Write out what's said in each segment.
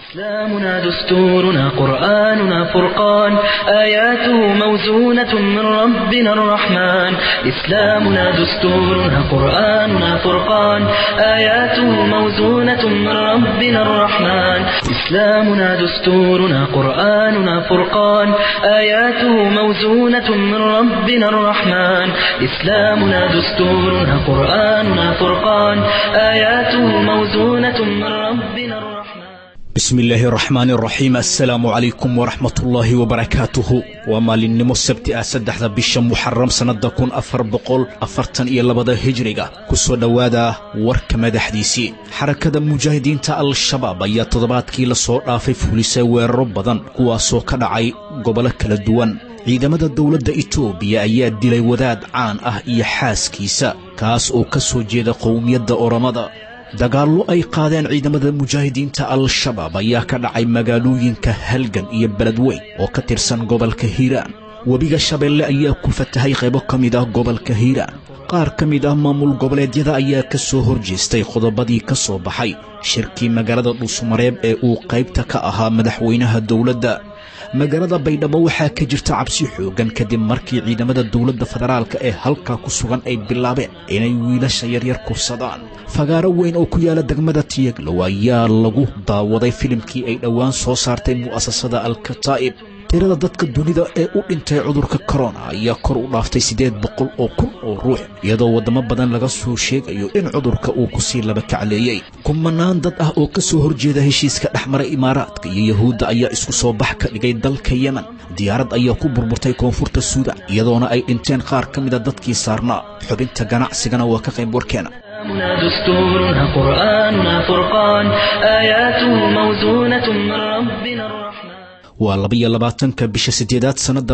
إسلامنا دستورنا قرآننا فرقان آياته موزونة من ربنا الرحمن إسلامنا دستورنا قرآننا فرقان آياته موزونة من ربنا الرحمن إسلامنا دستورنا قرآننا فرقان آياته موزونة من ربنا الرحمن إسلامنا دستورنا قرآننا فرقان آياته موزونة من ربنا الرحمن بسم الله الرحمن الرحيم السلام عليكم ورحمة الله وبركاته وما للنمو السبت أسدح بشم محرم سنة كون أفر بقول أفرتن إيا لبدا هجريغا كسو دوادا ورك مدى حديثي حركة مجاهدين تا الشباب أيا تضبات كي لصور آفي فوليسي ويربضان كواسو كدعي قبلك للدوان ciidamada dawladda Itoobiya ayaa dilay wadaad caan ah iyo xaaskiisa kaas oo ka soo jeeda qowmiyadda Oromada dagaallo ay qaadeen ciidamada mujaahidiinta al-shabaab ayaa ka dhacay magaalooyinka Halgan iyo Beledweyne oo ka tirsan gobolka Hiiraan wabiga Shabeelle ayaa ku fatahay qaybo kamid ah gobolka Hiiraan qaar kamid ah maamul goboleedyada ayaa ka soo horjeestay qodobadii ka soo baxay shirkii magaalada Dhuusamareeb ee uu qaybta ka ahaa madaxweynaha dawladda magaalada Baydhabo waxaa ka jirta cabsi xoogan kadib markii ciidamada dawladda federaalka ee halka ku sugan ay bilaabeen inay wiilasha yaryar kursadaan fagaaro weyn oo ku yaala degmada Tiyaglo ayaa lagu daawaday filimkii ay dhawaan soo saartay mu'assasada Al-Kataib tirada dadka dunida ee u dhintay cudurka corona ayaa kor u dhaaftay 800 oo kun oo ruux iyadoo wadamo badan laga soo sheegayo in cudurka uu ku sii laba kacleeyay kumanaan dad ah oo ka soo horjeeda heshiiska dhexmaray Imaaraadka iyo Yahuudda ayaa isku soo bax ka dhigay dalka Yemen diyaarad ayaa ku burburtay koonfurta Suudaan iyadoona ay dhinteen qaar kamid ah dadkii saarnaa xubinta ganacsigana waa ka qayb warkeena دستورنا قرآننا فرقان آياته موزونة من ربنا الرحمن waa bisha 8aad sanada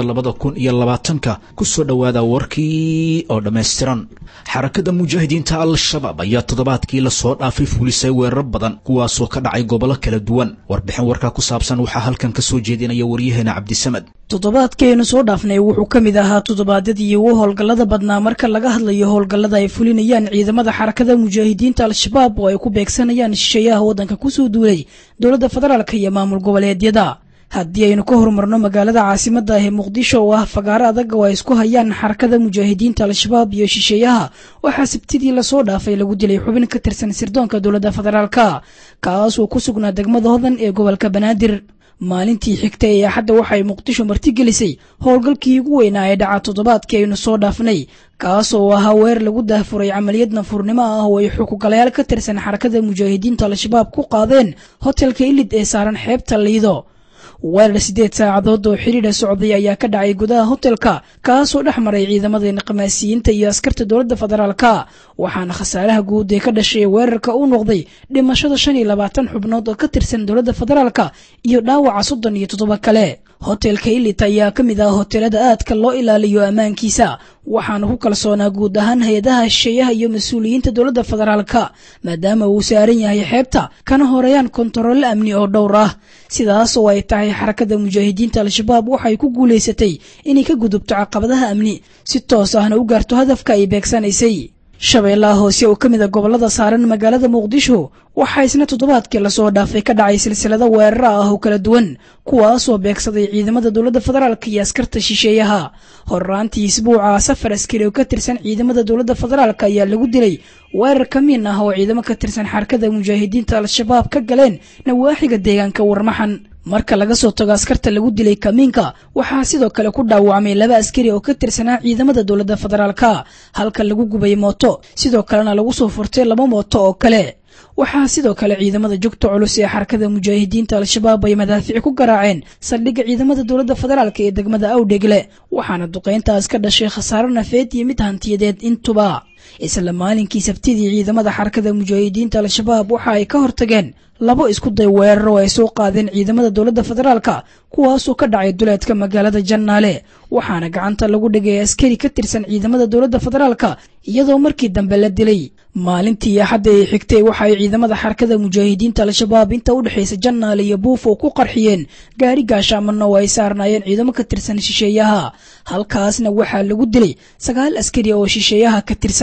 2020 ku soo dhawaada warkii oo dhameystiran xarakada mujaahidiinta al-shabaab ayaa toddobaadkii la soo dhaafay fulisay weerar badan kuwaas oo ka dhacay gobolo kala duwan warbixin warka ku saabsan waxa halkan ka soo jeedinaya waryaheena Cabdisamad toddobaadkeenu soo dhaafnay wuxuu kamid ahaa toddobaadyadii ugu howlgallada badnaa marka laga hadlayo howlgallada ay fulinayaan ciidamada xarakada mujaahidiinta al-shabaab oo ay ku beegsanayaan shisheeyaha wadanka ku soo duulay dawladda federaalka iyo maamul goboleedyada haddii aynu ka horumarno magaalada caasimadda ah ee Muqdisho oo ah fagaaro adag oo ay isku hayaan xarakada mujaahidiinta al-shabaab iyo shisheeyaha waxaa sabtidii la soo dhaafay lagu dilay xubin ka tirsan sirdoonka dawladda federaalka kaas oo ku sugnaa degmada Hodan ee gobolka Banaadir maalintii xigtay ee Axadda waxay Muqdisho martigelisay howlgalkii ugu weynaa ee dhaca toddobaadkii aynu soo dhaafnay kaas oo ahaa weer lagu daafuray camaliyad nafurnimo ah oo ay xuquuqlayaal ka tirsan xarakada mujaahidiinta al-shabaab ku qaadeen hotelka Ilid ee saaran xeebta Liido weerar 8 saacadood oo xiriir socday ayaa ka dhacay gudaha hotelka kaas oo dhexmaray ciidamada naqaasiyiinta iyo askarta dawladda federaalka waxaana khasaaraha guud ee ka dhashay weerarka uu noqday dhimashada 25 xubnood oo ka tirsan dawladda federaalka iyo dhaawaca 37 kale hotelka Ilid ayaa kamid ah hotelada aadka loo ilaaliyo amaankiisa waxaana ku kalsoonaa guud ahaan hay'adaha shisheeyaha iyo mas'uuliyiinta dawladda federaalka maadaama uu saaran yahay xeebta kana horeeyaan kontarool amni oo dhowr ah sidaas oo ay tahay xarakada mujaahidiinta al-shabaab waxay ku guuleysatay inay ka gudubto caqabadaha amni si toos ahna u gaarto hadafka ay beegsanaysay shabeellaha hoose oo kamid ah gobolada saaran magaalada Muqdisho waxa isna toddobaadkii la soo dhaafay ka dhacay silsilada weerar ah oo kala duwan kuwaas oo beegsaday ciidamada dawladda federaalka iyo askarta shisheeyaha horraantii isbuuca safar askari oo ka tirsan ciidamada dawladda federaalka ayaa lagu dilay weerar kamiin ah oo ciidamo ka tirsan xarakada mujaahidiinta al-shabaab ka galeen nawaaxiga deegaanka Warmaxan marka laga soo tago askarta lagu dilay kamiinka waxaa sidoo kale ku dhaawacmay 2 askari oo ka tirsanaa ciidamada dawladda federaalka halka lagu gubay mooto sidoo kalena lagu soo furtay 2 mooto oo kale waxaa sidoo kale ciidamada joogto culus ee xarakada mujaahidiinta al-shabaab ay madaafiic ku garaaceen saldhigga ciidamada dawladda federaalka ee degmada Awdhegle waxaana duqeyntaas ka dhashay khasaaro nafeed iyo mid hantiyadeed intuba isla maalinkii sabtidii ciidamada xarakada mujaahidiinta al-shabaab waxa ay ka hortageen 2 isku day weerar oo ay soo qaadeen ciidamada dawladda federaalka kuwaas oo ka dhacay duleedka magaalada Jannaale waxaana gacanta lagu dhigay askari ka tirsan ciidamada dawladda federaalka iyadoo markii dambe la dilay maalintii Axadda ee xigtay waxay ciidamada xarakada mujaahidiinta al-shabaab inta u dhaxaysa Jannaale iyo Buufo ku qarxiyeen gaari gaashaamano oo ay saarnaayeen ciidamo ka tirsan shisheeyaha halkaasna waxaa lagu dilay 9 askari oo shisheeyaha ka tirsan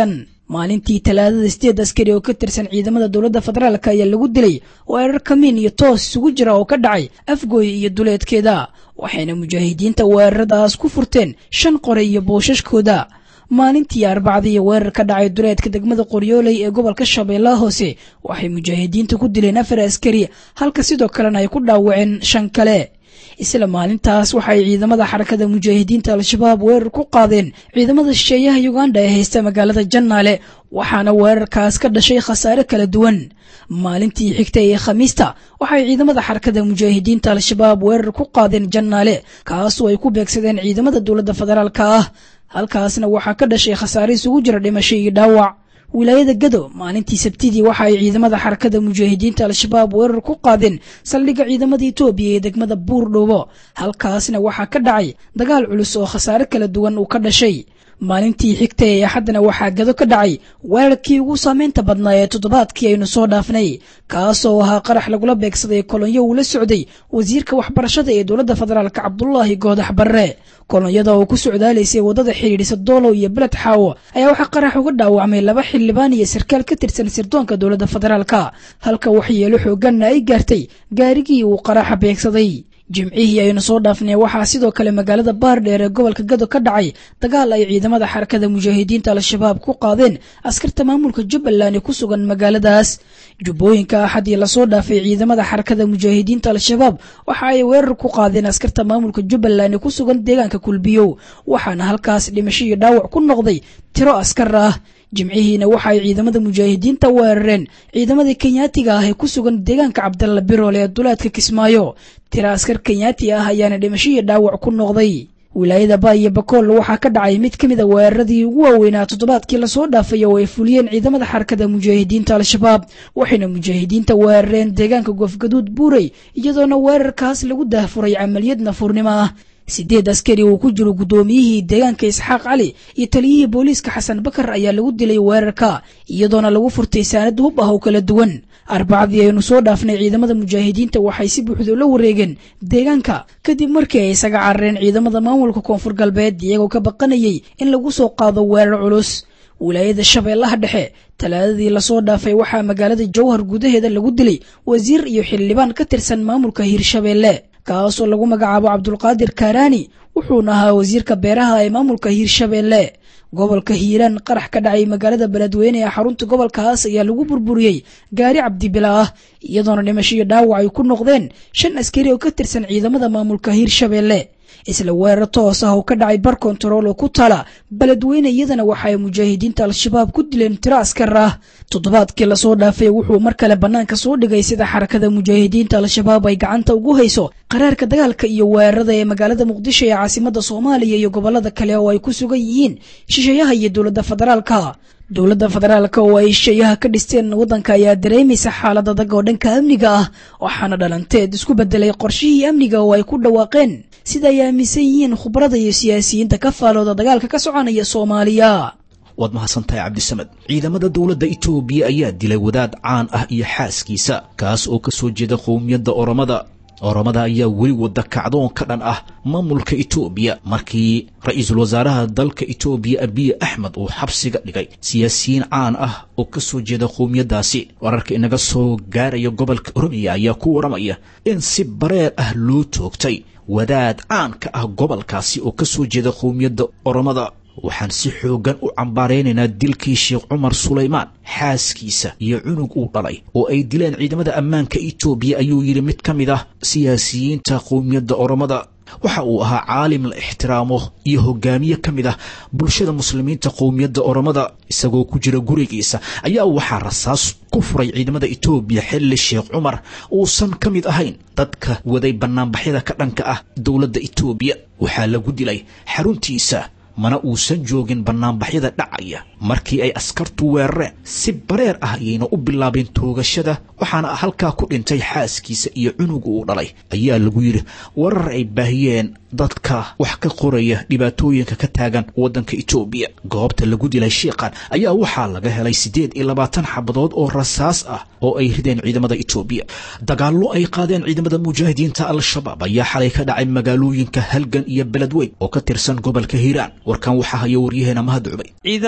maalintii talaadada 8 askari oo ka tirsan ciidamada dowladda federaalka ayaa lagu dilay weerar kamiin iyo toos isugu jira oo ka dhacay Afgooy iyo duleedkeeda waxayna mujaahidiinta weeraradaas ku furteen 5 qore iyo booshaskooda maalintii Arbacadii weerar ka dhacay duleedka degmada Qoryooley ee gobolka Shabeellaha Hoose waxay mujaahidiintu ku dileen 4 askari halka sidoo kalena ay ku dhaawaceen 5 kale isla maalintaas waxay ciidamada xarakada mujaahidiinta al-shabaab weerar ku qaadeen ciidamada shisheeyaha Uganda ee haysta magaalada Jannaale waxaana weerarkaas ka dhashay khasaare kala duwan maalintii xigtay ee Khamiista waxay ciidamada xarakada mujaahidiinta al-shabaab weerar ku qaadeen Jannaale kaas oo ay ku beegsadeen ciidamada dowladda federaalka ah halkaasna waxaa ka dhashay khasaare isugu jira dhimasho iyo dhaawac wilaayada Gado maalintii Sabtidii waxa ay ciidamada xarakada mujaahidiinta al-shabaab weerar ku qaadeen saldhigga ciidamada Itoobiya ee degmada Buurdhoobo halkaasna waxaa ka dhacay dagaal culus oo khasaare kala duwan uu ka dhashay maalintii xigtay ee Axadna waxaa Gado ka dhacay weerarkii ugu saameynta badnaa ee toddobaadkii aynu soo dhaafnay kaas oo ahaa qarax lagula beegsaday kolonyo uu la socday wasiirka waxbarashada ee dowladda federaalka Cabdullaahi Goodax Barre kolonyada oo ku socdaaleysay wadada xiriirisa Doolow iyo Beled Xaawo ayaa waxa qarax uga dhaawacmay 2 xildhibaan iyo sarkaal ka tirsan sirdoonka dowladda federaalka halka waxyeelo xoogan ay gaartay gaarigii uu qaraxa beegsaday jimcihii aynu soo dhaafnay waxaa sidoo kale magaalada Baardheer ee gobolka Gado ka dhacay dagaal ay ciidamada xarakada mujaahidiinta al-shabaab ku qaadeen askarta maamulka Jubbaland ku sugan magaaladaas jubbooyinka Axadii la soo dhaafay ciidamada xarakada mujaahidiinta al-shabaab waxa ay weerar ku qaadeen askarta maamulka Jubbaland ku sugan deegaanka Kulbiyow waxaana halkaas dhimasho iyo dhaawac ku noqday tiro askar ah jimcihiina waxa ay ciidamada mujaahidiinta weerareen ciidamada Kenyaatiga ah ee ku sugan deegaanka Cabdalla Biroole ee duleedka Kismaayo tiro askar Kenyaati ah ayaana dhimasho iyo dhaawac ku noqday wilaayada Baay iyo Bakool waxaa ka dhacay mid kamid ah weeraradii ugu waaweynaa toddobaadkii la soo dhaafay oo ay fuliyeen ciidamada xarakada mujaahidiinta al-shabaab waxayna mujaahidiinta weerareen deegaanka Goofgaduud Buurey iyadoona weerarkaas lagu daahfuray camaliyad nafurnimo ah 8 askari oo ku jiro gudoomiyihii deegaanka Isxaaq Cali iyo taliyihii booliiska Xasan Bakar ayaa lagu dilay weerarka iyadoona lagu furtay saanad hub ah oo kala duwan Arbacadii aynu soo dhaafnay ciidamada mujaahidiinta waxay si buuxda la wareegeen deegaanka kadib markii ay isaga carareen ciidamada maamulka Koonfur Galbeed iyagoo ka baqanayay in lagu soo qaado weerar culus wilaayada Shabeellaha Dhexe talaadadii la soo dhaafay waxaa magaalada Jowhar gudaheeda lagu dilay wasiir iyo xildhibaan ka tirsan maamulka Hirshabeelle kaasoo lagu magacaabo Cabdulqaadir Kaaraani wuxuuna ahaa wasiirka beeraha ee maamulka Hirshabeelle gobolka Hiiraan qarax ka dhacay magaalada Beledweyne ee xarunta gobolkaas ayaa lagu burburiyay gaari cabdibilaah iyadoona dhimasho iyo dhaawac ay ku noqdeen 5 askari oo ka tirsan ciidamada maamulka Hirshabeelle isla weerar toos ah oo ka dhacay bar control oo ku tala Beledweyne iyadana waxay mujaahidiinta al-shabaab ku dileen tiro askar ah toddobaadkii la soo dhaafay wuxuu mar kale banaanka soo dhigay sida xarakada mujaahidiinta al-shabaab ay gacanta ugu hayso qaraarka dagaalka iyo weerarada ee magaalada Muqdisho ee caasimadda Soomaaliya iyo gobolada kale oo ay ku sugan yihiin shisheeyaha iyo dowladda federaalka oo ay shisheeyaha ka dhisteen wadanka ayaa dareemaysa xaalad adag oo dhanka amniga ah waxaana dhalanteed isku bedelay qorshihii amniga oo ay ku dhawaaqeen sida ay aaminsan yihiin khubarada iyo siyaasiyiinta ka faalooda dagaalka ka soconaya Soomaaliya waad mahadsantahay Cabdisamad ciidamada dowladda Itoobiya ayaa dilay wadaad caan ah iyo xaaskiisa kaas oo ka soo jeeda qowmiyadda Oromada ayaa weli wada kacdoon ka dhan ah maamulka Itoobiya markii ra'iisul wasaaraha dalka Itoobiya Abiy Ahmed uu xabsiga dhigay siyaasiyiin caan ah oo ka soo jeeda qowmiyadaasi wararka inaga soo gaaraya gobolka Oromiya ayaa ku waramaya in si bareer ah loo toogtay wadaad caan ka ah gobolkaasi oo ka soo jeeda qowmiyadda Oromada waxaan si xoogan u cambaareynaa dilkii Sheekh Umar Suleymaan xaaskiisa iyo cunug uu dhalay oo ay dileen ciidamada ammaanka Itoobiya ayuu yiri mid kamid ah siyaasiyiinta qowmiyadda Oromada waxa uu ahaa caalim la ixtiraamo iyo hogaamiye kamid ah bulshada muslimiinta qowmiyadda Oromada isagoo ku jira gurigiisa ayaa waxa rasaas ku furay ciidamada Itoobiya xilli Sheekh Umar uusan kamid ahayn dadka waday banaanbaxyada ka dhanka ah dowladda Itoobiya waxa lagu dilay xaruntiisa mana uusan joogin banaanbaxyada dhacaya markii ay askartu weerareen si bareer ah ayayna u bilaabeen toogashada waxaana halkaa ku dhintay xaaskiisa iyo cunug uu dhalay ayaa lagu yiri warar ay baahiyeen dadka wax ka qoraya dhibaatooyinka ka taagan wadanka Itoobiya goobta lagu dilay sheekhan ayaa waxaa laga helay 28 xabadood oo rasaas ah oo ay rideen ciidamada Itoobiya dagaallo ay qaadeen ciidamada mujaahidiinta al-shabaab ayaa xalay ka dhacay magaalooyinka Halgan iyo Beledweyne oo ka tirsan gobolka Hiiraan warkan waxa haya waryaheena Mahad Cubay ciidamada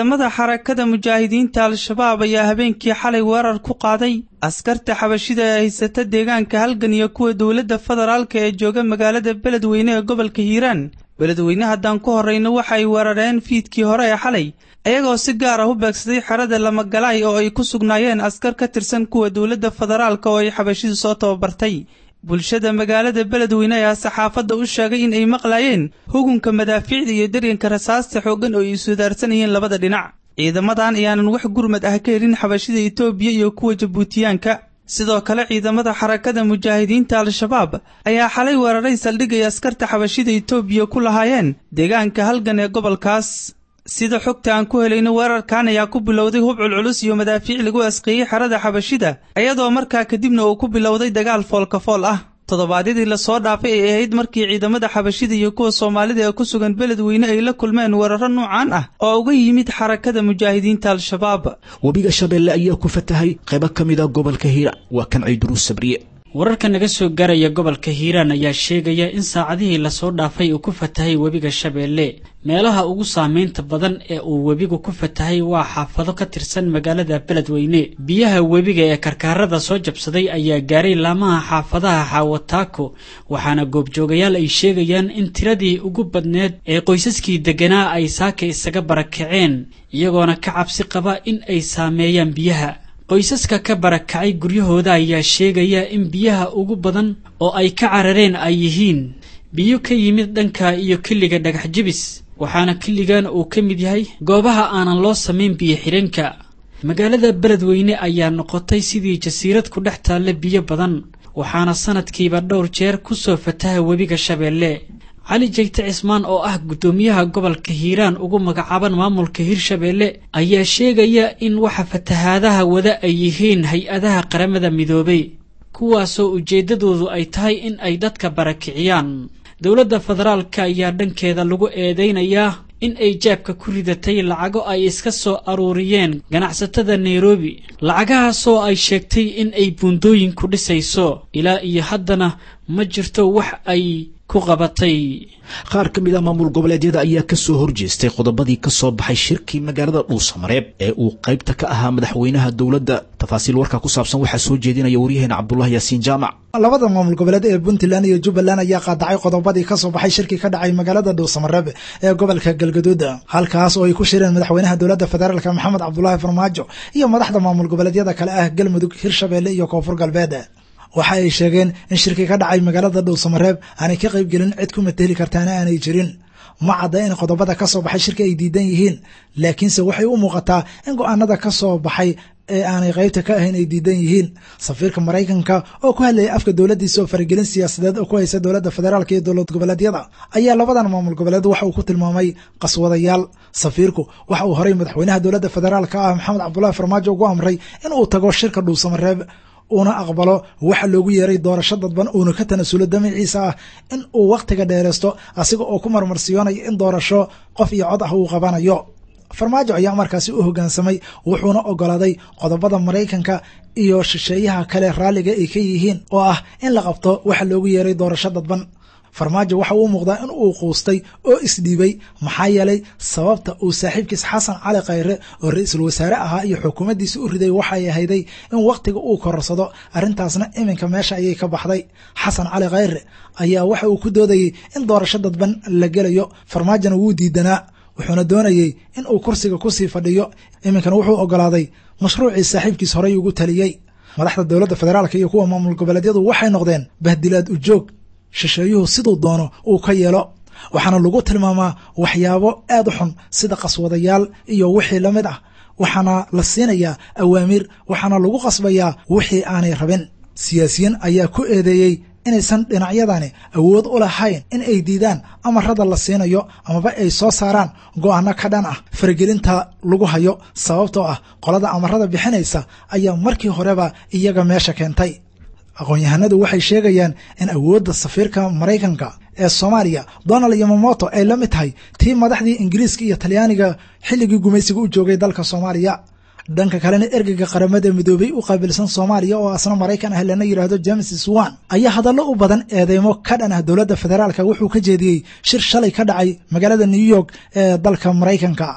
xarakada mujaahidiinta al-shabaab ayaa habeenkii xalay weerar ku qaaday askarta xabashida ee haysata deegaanka halgan iyo kuwa dowladda federaalka ee jooga magaalada beledweyne ee gobolka hiiraan. beledweyne haddaan ku horrayna waxa ay weerareen fiidkii hore ee xalay iyagoo si gaar ah u beegsaday xerada Lamagalaay oo ay ku sugnaayeen askar ka tirsan kuwa dowladda federaalka oo ay xabashidu soo tababartay. bulshada magaalada beledweyne ayaa saxaafadda u sheegay in ay maqlaayeen hugunka madaafiicda iyo daryanka rasaasta xooggan oo ay iswadaarsanayeen labada dhinac. ciidamadan ayaanan wax gurmad ah ka helin xabashida Itoobiya iyo kuwa Jabuutiyaanka. sidoo kale ciidamada xarakada mujaahidiinta al-shabaab ayaa xalay weeraray saldhigay askarta xabashida Itoobiya ku lahaayeen deegaanka halgan ee gobolkaas. sida xogta aan ku helayno weerarkan ayaa ku bilowday hub culculus iyo madaafiic lagu asqeeyay xerada xabashida iyadoo markaa kadibna uu ku bilowday dagaal foolkafool ah. toddobaadyadii la soo dhaafay ay ahayd markii ciidamada xabashida iyo kuwa Soomaalida ee ku sugan beledweyne ay la kulmeen weeraro nuucan ah oo uga yimid xarakada mujaahidiinta al-shabaab. webiga Shabeelle ayaa ku fatahay qaybo ka mid ah gobolka Hiiraan. waa kan Ciidruus Sabriye. wararka naga soo gaaraya gobolka Hiiraan ayaa sheegaya in saacadihii la soo dhaafay uu ku fatahay webiga Shabeelle. meelaha ugu saameynta badan ee uu webigu ku fatahay waa xaafado ka tirsan magaalada beledweyne. biyaha webiga ee karkaarada soo jabsaday ayaa gaaray laamaha xaafadaha Xawataako, waxaana goobjoogayaal ay sheegayaan in tiradii ugu badneed ee qoysaskii deganaa ay saaka isaga barakaceen iyagoona ka cabsi qaba in ay saameeyaan biyaha. qoysaska ka barakacay guryahooda ayaa sheegaya in biyaha ugu badan oo ay ka carareen ay yihiin biyo ka yimid dhanka iyo kiliga dhagax jibis, waxaana kiligan uu ka mid yahay goobaha aanan loo samayn biyo xiranka. magaalada beledweyne ayaa noqotay sidii jasiirad ku dhex taalla biyo badan, waxaana sanadkiiba dhowr jeer ku soo fataha webiga Shabeelle. cali jeyte cismaan oo ah gudoomiyaha gobolka Hiiraan ugu magacaaban maamulka Hirshabeelle ayaa sheegaya in waxa fatahaadaha wada ay yihiin hay-adaha qaramada midoobay, kuwaasoo ujeedadoodu ay tahay in ay dadka barakiciyaan. dowladda federaalka ayaa dhankeeda lagu eedeynayaa in ay jaabka ku ridatay lacago ay iska soo aruuriyeen ganacsatada Nairobi, lacagahaasoo ay sheegtay in ay buundooyin ku dhisayso. ilaa iyo haddana ma jirto wax ay ku qabatay. qaar ka mid ah maamul goboleedyada ayaa ka soo horjeestay qodobadii ka soo baxay shirkii magaalada Dhuusamareeb ee uu qaybta ka ahaa madaxweynaha dowladda. tafaasiil warka ku saabsan waxaa soo jeedinaya waryaheena Cabdullaahi Yaasiin Jaamac. labada maamul goboleed ee Puntland iyo Jubbaland ayaa qaadacay qodobadii ka soo baxay shirkii ka dhacay magaalada Dhuusamareeb ee gobolka Galgaduud, halkaas oo ay ku shireen madaxweynaha dowladda federaalka Maxamed Cabdullaahi Farmaajo iyo madaxda maamul goboleedyada kale ah Galmudug, Hirshabeelle iyo Koonfur Galbeed. waxa ay sheegeen in shirkii ka dhacay magaalada Dhuusamareeb aanay ka qayb gelin cid ku mateli kartaana aanay jirin. ma cadda in qodobada ka soo baxay shirka ay diidan yihiin, laakiinse waxay u muuqataa in go'aanada ka soo baxay ee aanay qaybta ka ahayn ay diidan yihiin. safiirka Mareykanka oo ku hadlayay afka dowladdiisa oo faragelin siyaasadeed oo ku haysa dowladda federaalka iyo dowlad goboleedyada ayaa labadan maamul goboleed waxa uu ku tilmaamay qaswadayaal. safiirku waxa uu horay madaxweynaha dowladda federaalka ah Maxamed Cabdullaahi Farmaajo ugu amray in uu tago shirka Dhuusamareeb una aqbalo waxa loogu yeeray doorasho dadban uuna ka tanasulo damaciisa ah in uu waqtiga dheereysto asiga oo ku marmarsiyoonaya in doorasho qof iyo cod ah uu qabanayo. Farmaajo ayaa markaasi u hoggaansamay wuxuuna ogolaaday qodobada Mareykanka iyo shisheeyaha kale raaliga ay ka yihiin oo ah in la qabto waxa loogu yeeray doorasho dadban. Farmaajo waxa uu muuqdaa in uu quustay oo isdhiibay, maxaa yeelay sababta uu saaxiibkiis Xasan Cali Khayre oo ra'iisul wasaare ahaa iyo xukuumaddiisa u riday waxay ahayday in waqtiga uu korsado, arrintaasna iminka meesha ayay ka baxday. Xasan Cali Khayre ayaa waxa uu ku doodayay in doorasho dadban la gelayo, Farmaajona wuu diidanaa, wuxuuna doonayay in uu kursiga ku sii fadhiyo. iminkana wuxuu ogolaaday mashruucii saaxiibkiis horay ugu taliyay. madaxda dowladda federaalka iyo kuwa maamul goboleedyadu waxay noqdeen bahdilaad u joog, shisheeyuhu siduu doono uu ka yeelo, waxaana lagu tilmaamaa waxyaabo aad u xun sida qaswadayaal iyo wixii la mid ah. waxaana la siinayaa awaamiir, waxaana lagu qasbayaa wixii aanay rabin. siyaasiyiin ayaa ku eedeeyey inaysan dhinacyadani awood u lahayn in ay diidaan amarada la siinayo amaba ay soo saaraan go'aano ka dhan ah faragelinta lagu hayo, sababtoo ah qolada amarada bixinaysa ayaa markii horeba iyaga meesha keentay. aqoon-yahanadu waxay sheegayaan in awoodda safiirka Mareykanka ee Soomaaliya Donald Yamamoto ay la mid tahay tii madaxdii Ingiriiska iyo Talyaaniga xilligii gumaysiga u joogay dalka Soomaaliya. dhanka kalena ergeyga qaramada midoobay u qaabilsan Soomaaliya oo asna Mareykan ah lana yiraahdo James Swan ayaa hadallo u badan eedeymo ka dhan ah dowladda federaalka wuxuu ka jeediyey shir shalay ka dhacay magaalada New York ee dalka Mareykanka.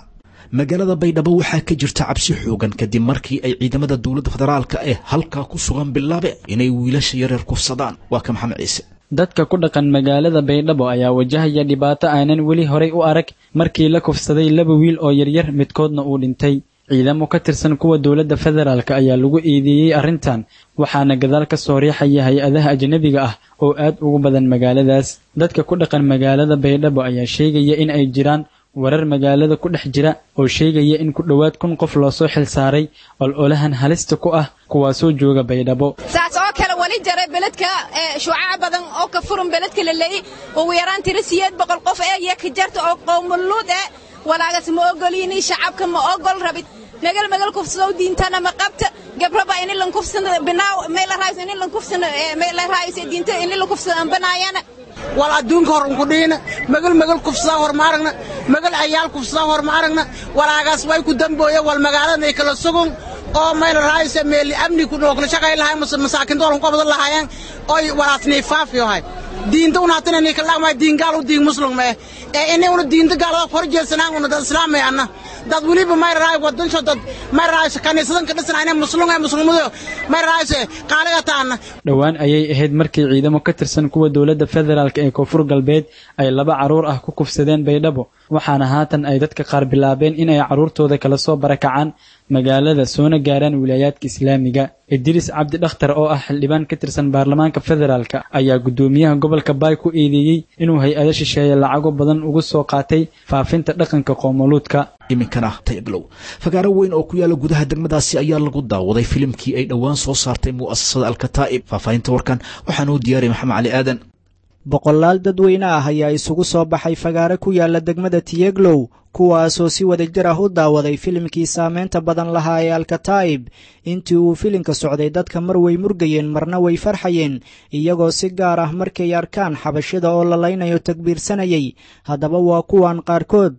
magaalada baydhabo waxaa ka jirta cabsi xoogan kadib markii ay ciidamada dowladda federaalka ee halkaa ku sugan bilaabe inay wiilasha yareer kufsadaan. waa ka maxamed ciise. dadka ku dhaqan magaalada baydhabo ayaa wajahaya dhibaato aanan weli horay u arag markii la kufsaday 2 wiil oo yaryar midkoodna uu dhintay. ciidamo ka tirsan kuwa dowladda federaalka ayaa lagu eedeeyay arrintan waxaana gadaal ka soo riixaya hay-adaha ajnabiga ah oo aad ugu badan magaaladaas. dadka ku dhaqan magaalada baydhabo ayaa sheegaya in ay jiraan warar magaalada ku dhex jira oo sheegaya in ku dhowaad 1,000 qof loo soo xil saaray ololahan halista ku ah kuwaasoo jooga baydhabo. saas oo kale wali jaray beledka shuuca badan oo ka furan beledka la leeyahay oo yaraan tirasiyeed 100 qof ee ka jarta oo qowmuluud walaagas ma ogolini shacabka ma ogol rabid magal kufsado diintana ma qabta gabraba in la kufsado binaaw meel raayis in la kufsado meel raayis diinta in la kufsado banaayana wal adduunka hor ku dhina magal kufsado hor maaragna magal ayaal kufsado hor maaragna walaagas way ku dambooya wal magaalada ay kala sugan oo meel raayis meel amni ku noqon shaqay lahayn masaakin doolan qabad lahaayeen oo walaasnay faafiyo hay diinta una tanani kala ma diin gaal u diin muslim ma inay una diinta gaal hor jeesanaan una dad islaamiyana dad waliba ma raay wadan soo dad ma raay kaniisadan ka dhisanaayeen muslimadu ma raay qaaliga taana. dhawaan ayay ahayd markii ciidamo ka tirsan kuwa dowladda federaalka ee koonfur galbeed ay 2 caruur ah ku kufsadeen baydhabo waxaana haatan ay dadka qaar bilaabeen inay caruurtooda kala soo barakacaan magaalada soona gaaraan wilaayadka islaamiga. Idris Cabdi Dhakhtar oo ah xildhibaan ka tirsan baarlamaanka federaalka ayaa gudoomiyaha gobolka Baay ku eedeeyay inuu hay-ado shisheeye lacago badan ugu soo qaatay faafinta dhaqanka qoomuluudka. iminkana Tayaglow fagaaro weyn oo ku yaala gudaha degmadaasi ayaa lagu daawaday filimkii ay dhawaan soo saartay mu'assasada Al-Kataa'ib. faafahinta warkan waxaan u diyaariyay Maxamed Cali Aadan. boqolaal dadweyne ah ayaa isugu soo baxay fagaaro ku yaala degmada Tayaglow kuwaasoo si wadajir ah u daawaday filimkii saameynta badan lahaa ee Al-Kataa'ib. intii uu filimka socday dadka mar way murgayeen marna way farxayeen iyagoo si gaar ah markay arkaan xabashida oo la laynayo takbiirsanayay. haddaba waa kuwan qaarkood.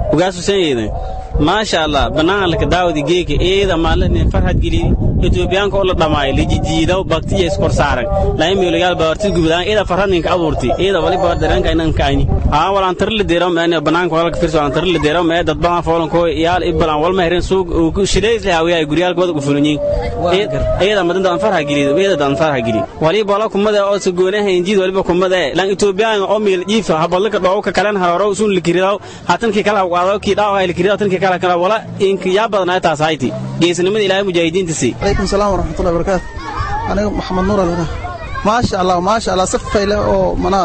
ما شاء الله بنان لك داود جيك إذا ما لنا فرحة جديد إثيوبيان كل دماء اللي جديدة وبكتير يسكر سعرك لا يمي لقال بارتي جبدان إذا فرحة إنك أبورتي إذا ولي بردران كائنن كائني ولا أنتر اللي ديرهم أنا بنان كوالك فرس أنتر اللي ديرهم إيه دبنا فولن كوي يال إبلان والمهرين سوق وشريز له ويا يقوليال قوة قفلني إذا ما دنا فرحة جديد إذا دنا فرحة جديد ولي بالاكم ماذا أسقونه هنجيد ولي بكم ماذا لأن إثيوبيان أمي الجيفة هبلك بعوك كلام هراوسون الكرياو هاتن كلا وعلى كذا الكرياو تن كلا ولا إنك يا بدنا تاسايتي جيسنا من إلهي مجاهدين تسي. عليكم السلام ورحمة الله وبركاته. أنا محمد نور الله. ما شاء الله صفي له أو منا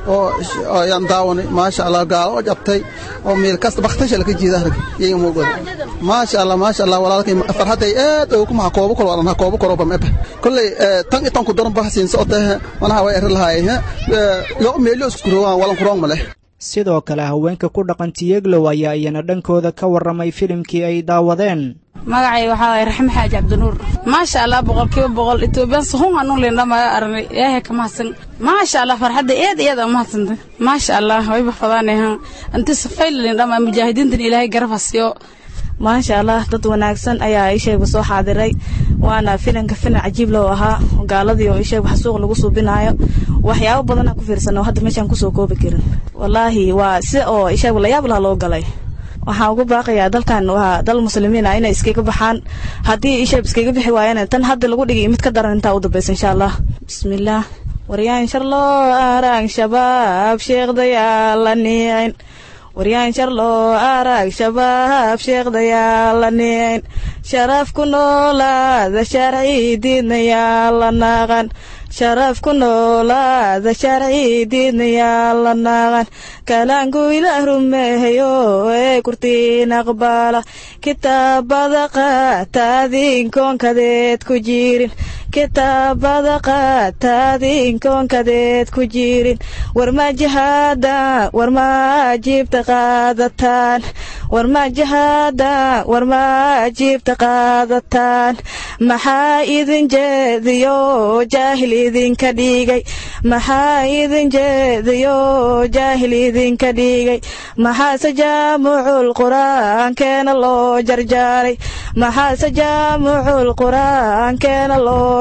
أو ينداوني ما شاء الله قال وجبتي أو ميل كاست بختش لك جيده يوم موجود. ما شاء الله ولا لك فرحتي وكم حكوبك ولا حكوبك وربما مبه كل تنك دورن بحسين صوته وأنا هواي لهاي يوم ميلوس كروان ولا كروان مله. sidoo kale haweenka ku dhaqan Tayaglow ayaa iyana dhankooda ka waramay filimkii ay daawadeen. magacay waxa ay Raxmaan Xaaji Cabdinuur ma sha Allah 100% Itoobiyan suhun anu leendama arnay ilaahay ka mahadsan ma sha Allah farxada eed ma hadsantay ma sha Allah way bafadaanahay inta safayl leendama mujaahidiinta ilaahay garafasiyo ما شاء الله dad wanaagsan ayaa ay sheeg soo xaadiray waana filimka cajiib loo ahaa gaaladii oo ay sheeg wax suuq lagu suubinayo waxyaabo badan ku fiirsano hadda meeshan ku soo koobi karin wallahi waa si oo ay sheeg la yaab loo galay waxaan ugu baaqayaa dalkan waa dal muslimiin ah inay iskaga baxaan hadii ay sheeg iskaga bixi waayeen tan hadda lagu dhigay mid ka daran inta u dambaysan insha Allah bismillaah wariyaan sharlo arang shabaab sheegdaya la niin wariyaan sharlo arag shabaab sheegdaya la niin sharaf ku noolaada sharci diinaya la naqan sharaf ku noolaada sharci diinaya la naqan kalaanku ilaah rumeeyo ee kurtiin aqbala kitaabada qaataadin koonkadeed ku jirin kitaabada qaataadin koonkadeed ku jirin war ma jihada war ma jiibta qaadataan war ma jihada war ma jiibta qaadataan maxaa idin jeediyo jaahil idinka dhigay maxaa idin jeediyo jaahil idinka dhigay maxaa sajaamucul qur'aankeena loo jarjaaray maxaa sajaamucul qur'aankeena loo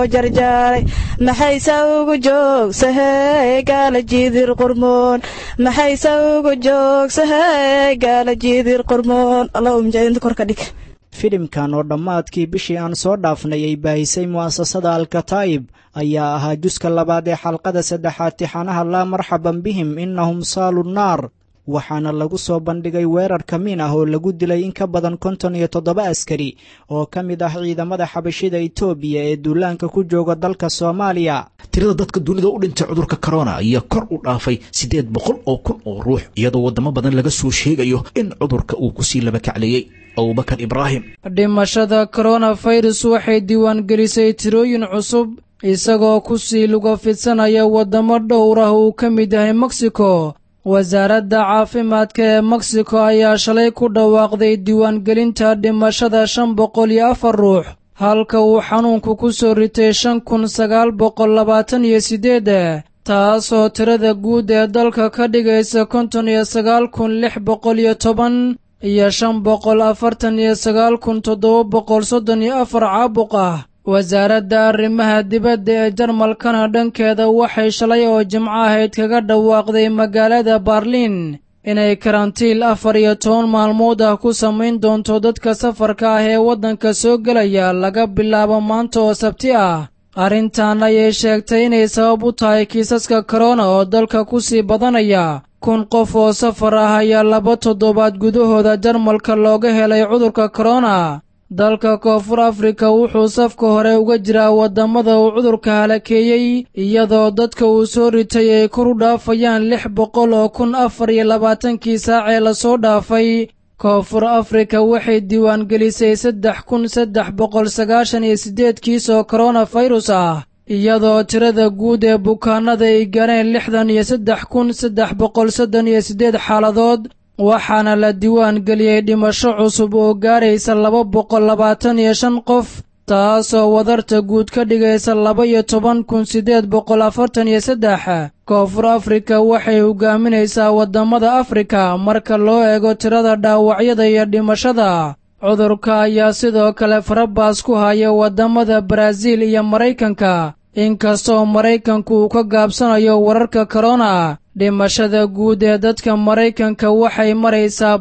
jarjaaray maxayse ugu joogsahay gaala jiidir qurmoon maxayse ugu joogsahay gaala jiidir qurmoon allah mujaahidiinta kor ka dhig filimkan oo dhammaadkii bishii aan soo dhaafnay ay baahisay mu'asasada alkataa'ib ayaa ahaa juska labaad ee xalqada saddexaad tixanaha laa marxaban bihim innahum saalu nnaar waxaana lagu soo bandhigay weerar kamiin ah oo lagu dilay in ka badan 57 askari oo ka mid ah ciidamada xabashida Itoobiya ee duulaanka ku jooga dalka Soomaaliya. tirada dadka dunida u dhintay cudurka corona ayaa kor u dhaafay 800 oo kun oo ruux iyadoo wadamo badan laga soo sheegayo in cudurka uu ku sii laba kacleeyay. Abubakar Ibrahim dhimashada coronavirus waxay diiwaan gelisay tirooyin cusub isagoo ku sii luga fidsanaya wadamo dhowr ah oo ka mid yahay Mexico. wasaaradda caafimaadka ee Mexico ayaa shalay ku dhawaaqday diiwaangelinta dhimashada 504 ruux halka uu xanuunku ku soo ritay 5928 taasoo tirada guud ee dalka ka dhigaysa 59610 iyo 549734 caabuq ah. wasaaradda arrimaha dibadda ee Jarmalkana dhankeeda waxay shalay oo Jimco ahayd kaga dhawaaqday magaalada Berlin inay karantiil 14 maalmood ah ku samayn doonto dadka safarka ah ee waddanka soo gelaya laga bilaabo maanta oo Sabti ah. arrintan ayay sheegtay inay sabab u tahay kiisaska corona oo dalka ku sii badanaya. 1,000 qof oo safar ah ayaa 2 toddobaad gudahooda Jarmalka looga helay cudurka corona. dalka Koonfur Afrika wuxuu safka hore uga jiraa wadamada uu cudurka halakeeyay iyadoo dadka uu soo ritay ay kor u dhaafayaan 600,024 saac ee la soo dhaafay. Koonfur Afrika waxay diiwaan gelisay 3,398 kiis oo coronavirus ah iyadoo tirada guud ee bukaanada ay gaareen 63,338 xaaladood. waxaana la diiwaan geliyey dhimasho cusub oo gaaraysa 225 qof taasoo wadarta guud ka dhigaysa 12,843. Koonfur Afrika waxay hogaaminaysaa wadamada Afrika marka loo eego tirada dhaawacyada iyo dhimashada. cudurka ayaa sidoo kale farabaas ku haya wadamada Brazil iyo Mareykanka inkastoo Mareykanku uu ka gaabsanayo wararka corona. dhimashada guud ee dadka Mareykanka waxay maraysaa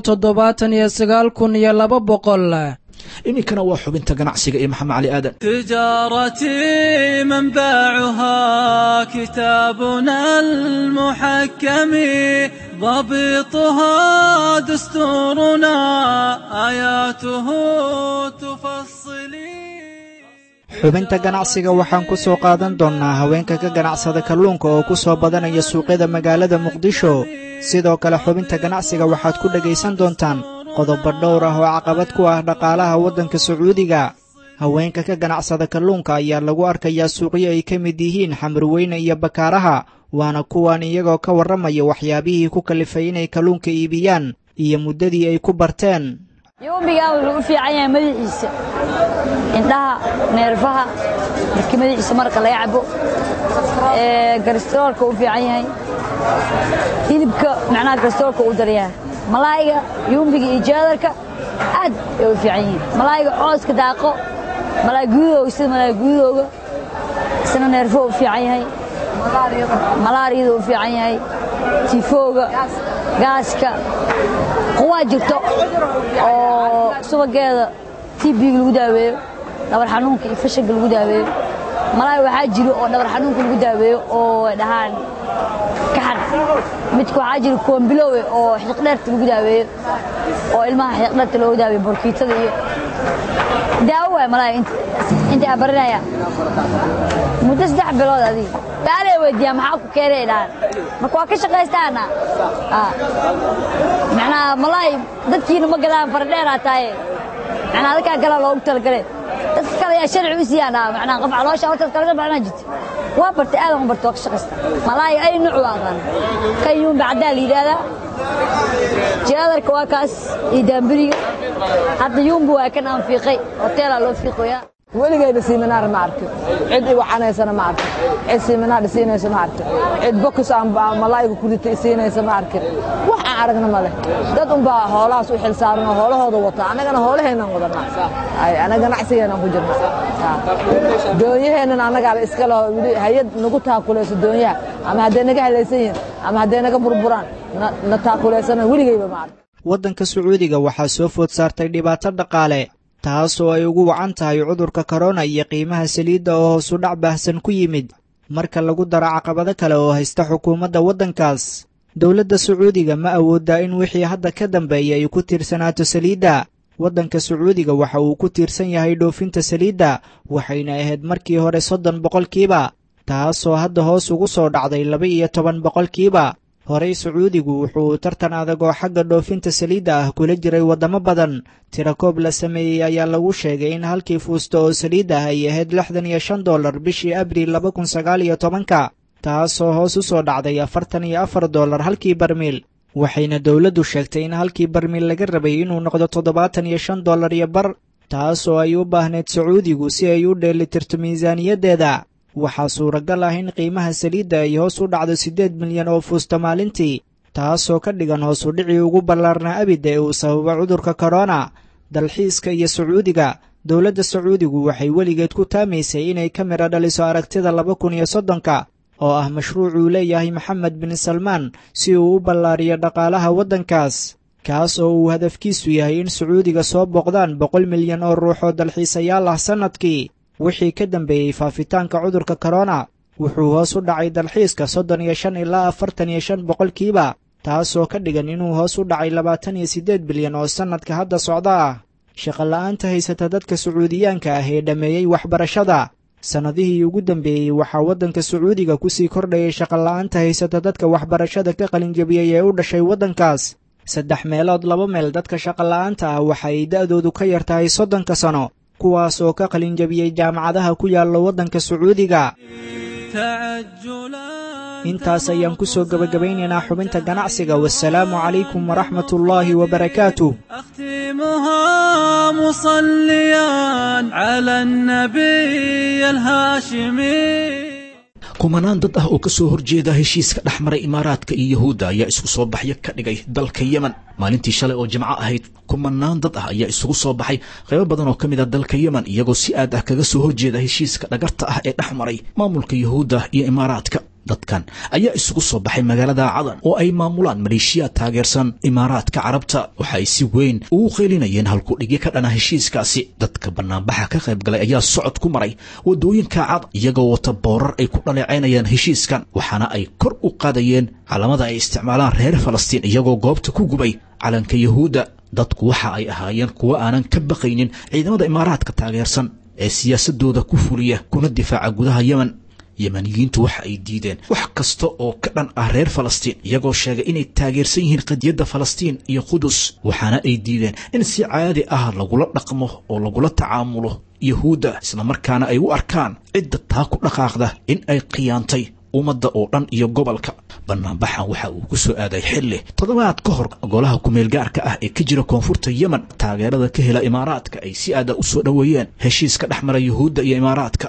179,200. iminkana waa xubinta ganacsiga ee Maxamed Cali Aadan. tijaarati manba'uha kitabuna al-muhakkami ضبطها دستورنا آياته تفصلي. xubinta ganacsiga waxaan ku soo qaadan doonnaa haweenka ka ganacsada kalluunka oo ku soo badanaya suuqyada magaalada Muqdisho. sidoo kale xubinta ganacsiga waxaad ku dhagaysan doontaan qodobo dhowr ah oo caqabad ku ah dhaqaalaha waddanka Sacuudiga. haweenka ka ganacsada kalluunka ayaa lagu arkayaa suuqyo ay ka mid yihiin Xamrweyne iyo Bakaaraha waana kuwan iyagoo ka warramaya waxyaabihii ku kalifay inay kalluunka iibiyaan iyo muddadii ay ku barteen. yoomiga wuxuu u fiican yahay madaxiisa indhaha neerfaha markii madaxiisa marka laga cabo garstroolka u fiican yahay hilibka macnaha garstroolka u daryaa malaayga yoomiga iyo jaadarka aad ay u fiican yihiin malaayga cooska daaqo malaay guudooga sida malaay guudooga isna neerfo u fiican yahay malaariyada u fiican yahay tifooga gaaska quwaa jirto oo subageeda TB-ga lagu daaweeyo dhabar xanuunka iyo fashiga lagu daaweeyo malaay waxaa jiro oo dhabar xanuunka lagu daaweeyo oo dhahaan kaxan midka waxaa jiro koombilow oo xiiqdheerta lagu daaweeyo oo ilmaha xiiqdheerta loogu daaweeyo borkiitada iyo daawo waay malaay inta abarinaya muddo 3 bilood adii baalee weydiiyaa maxaa ku keenay dhaan marka waa ka shaqaystaana macnaha malaay dadkiina ma galaan fardheeraa tahay macnaha dadkaa galaa loogu talagalay dadka kale ayaa sharci u siiyaan macnaha qof caloosha halkaas kalaga macnaa jirta waa bartay aadan u bartay waa ka shaqaysta malaay ay nuuc u aqaan kan yuun bacdaa la yidhaahdaa jaadarka waa kaas iyo daambiriga hadda yuunbu waa kan aan fiiqay hoteelaa loo fiiqoyaa. weligayba siminaar ma arkin cid igu canaysana ma arkin cid siminaar siinaysa ma arkin cid bokus aan malaayga ku ritay siinaysa ma arkin wax aan aragna ma leh dad unbaa hoolahaas u xil saaran oo hoolahooda wata annagana hoolaheenaan wadanaa anaga ganacsigeenaan ku jirnaa doonyaheennan annagaaba iska leh weli hay-ad nagu taakulayso doonyaha ama hadday naga halaysan yihiin ama hadday naga burburaan na taakuleysana weligayba ma arkin waddanka sacuudiga waxaa soo food saartay dhibaato dhaqaale taasoo ay ugu wacan tahay cudurka korona iyo qiimaha saliidda oo hoosu dhac baahsan ku yimid marka lagu daro caqabado kale oo haysta xukuumadda waddankaas dowladda sacuudiga ma awooddaa in wixii hadda ka dambeeya ay ku tiirsanaato saliidda waddanka sacuudiga waxa uu ku tiirsan yahay dhoofinta saliidda waxayna ahayd markii hore 30% taasoo hadda hoos ugu soo dhacday 12% horey sacuudigu wuxuu tartan adag oo xagga dhoofinta saliidda ah kula jiray waddamo badan tirakoob la sameeyey ayaa lagu sheegay in halkii fuusto oo saliidda ah ay ahayd $65 bishii abriil 2019 taasoo hoos u soo dhacday $44 halkii barmiil waxayna dowladdu sheegtay in halkii barmiil laga rabay inuu noqdo $75 iyo bar taasoo ay u baahneyd sacuudigu si ay u dheelitirto miisaaniyaddeeda waxaa suuragal ah in qiimaha saliidda ay hoos u dhacdo 8 milyan oo fuusto maalintii taasoo ka dhigan hoos u dhicii ugu ballaarnaa abid ee uu sababa cudurka korona dalxiiska iyo sacuudiga dowladda sacuudigu waxay weligeed ku taamaysay inay ka midho dhaliso aragtida 2030 oo ah mashruucuu leeyahay maxamed bin salmaan si uu u ballaariyo dhaqaalaha waddankaas kaas oo uu hadafkiisu yahay in sacuudiga soo booqdaan 100 milyan oo ruux oo dalxiisayaal ah sannadkii wixii ka dambeeyey faafitaanka cudurka korona wuxuu hoos u dhacay dalxiiska 35 ilaa 45% taasoo ka dhigan inuu hoos u dhacay 28 bilyan oo sannadka hadda socda ah shaqola'aanta haysata dadka sacuudiyaanka ah ee dhammeeyey waxbarashada sannadihii ugu dambeeyey waxaa waddanka sacuudiga ku sii kordhayay shaqola'aanta haysata dadka waxbarashada ka qalinjabiyey ee u dhashay waddankaas 3 meelood 2 meel dadka shaqola'aanta ah waxa ay da'doodu ka yar tahay 30 sano kuwaas oo ka qalinjabiyey jaamacadaha ku yaalla waddanka sacuudiga intaas ayaan ku soo gabagabaynaynaa xubinta ganacsiga wassalaamu calaykum waraxmatullaahi wabarakaatuh أختمها مصليا على النبي الهاشمي kumanaan dad ah oo ka soo horjeeda heshiiska dhexmaray imaaraadka iyo yahuudda ayaa isku soo baxyo ka dhigay dalka yemen maalintii shalay oo jimco ahayd kumanaan dad ah ayaa isugu soo baxay qaybo badan oo ka mid ah dalka yemen iyagoo si aad ah kaga soo horjeeda heshiiska dhagarta ah ee dhexmaray maamulka yahuudda iyo imaaraadka dadkan ayaa isugu soo baxay magaalada cadan oo ay maamulaan maleeshiya taageersan imaaraadka carabta waxa ay si weyn ugu qeylinayeen halku dhigi ka dhana heshiiskaasi dadka banaanbaxa ka qayb galay ayaa socod ku maray wadooyinka cad iyagoo wata boorar ay ku dhaleecaynayaan heshiiskan waxaana ay kor u qaadayeen calamada ay isticmaalaan reer Falastiin iyagoo goobta ku gubay calanka yahuudda dadku waxa ay ahaayeen kuwa aanan ka baqaynin ciidamada imaaraadka taageersan ee siyaasadooda ku fuliya kuna difaaca gudaha Yemen yemaniyiintu waxa ay diideen wax kasta oo ka dhan ah reer Falastiin iyagoo sheegay inay taageersan yihiin qadiyadda Falastiin iyo Qudus waxaana ay diideen in si caadi ah lagula dhaqmo oo lagula tacaamulo yahuudda isla markaana ay u arkaan cidda taa ku dhaqaaqda in ay qiyaantay ummadda oo dhan iyo gobolka banaanbaxan waxa uu ku soo aaday xilli toddobaad ka hor golaha kumeel gaarka ah ee ka jira koonfurta Yemen taageerada ka hela imaaraadka ay si aad u soo dhaweeyeen heshiiska dhexmara yahuudda iyo imaaraadka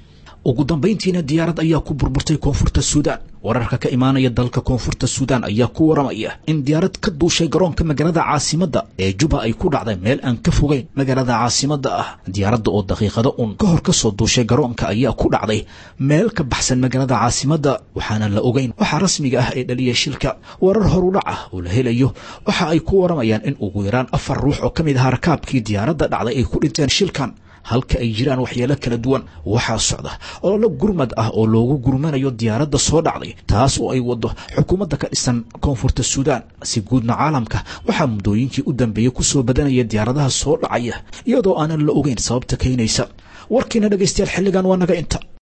ugu dambeyntiina diyaarad ayaa ku burburtay koonfurta Suudaan wararka ka imaanaya dalka koonfurta Suudaan ayaa ku waramaya in diyaarad ka duushay garoonka magaalada caasimadda ee Juba ay ku dhacday meel aan ka fogeyn magaalada caasimadda ah diyaaradda oo daqiiqado ka hor ka soo duushay garoonka ayaa ku dhacday meel ka baxsan magaalada caasimadda waxaana la ogeyn waxa rasmiga ah ee dhaliyay shilka warar hor u dhac ah oo la helayo waxa ay ku waramayaan in ugu yaraan 4 ruux oo kamid ah rakaabkii diyaaradda dhacday ay ku dhinteen shilkan halka ay jiraan waxyeelo kala duwan waxa socda oo la gurmad ah oo loogu gurmanayo diyaaradda soo dhacday taas oo ay wado xukuumadda ka dhisan koonfurta Suudaan si guudna caalamka waxa mudooyinkii u dambeeyay ku soo badanaya diyaaradaha soo dhacaya iyadoo aanan la ogeyn sababta keenaysa warkiina dhageystayaal xilligan waa naga inta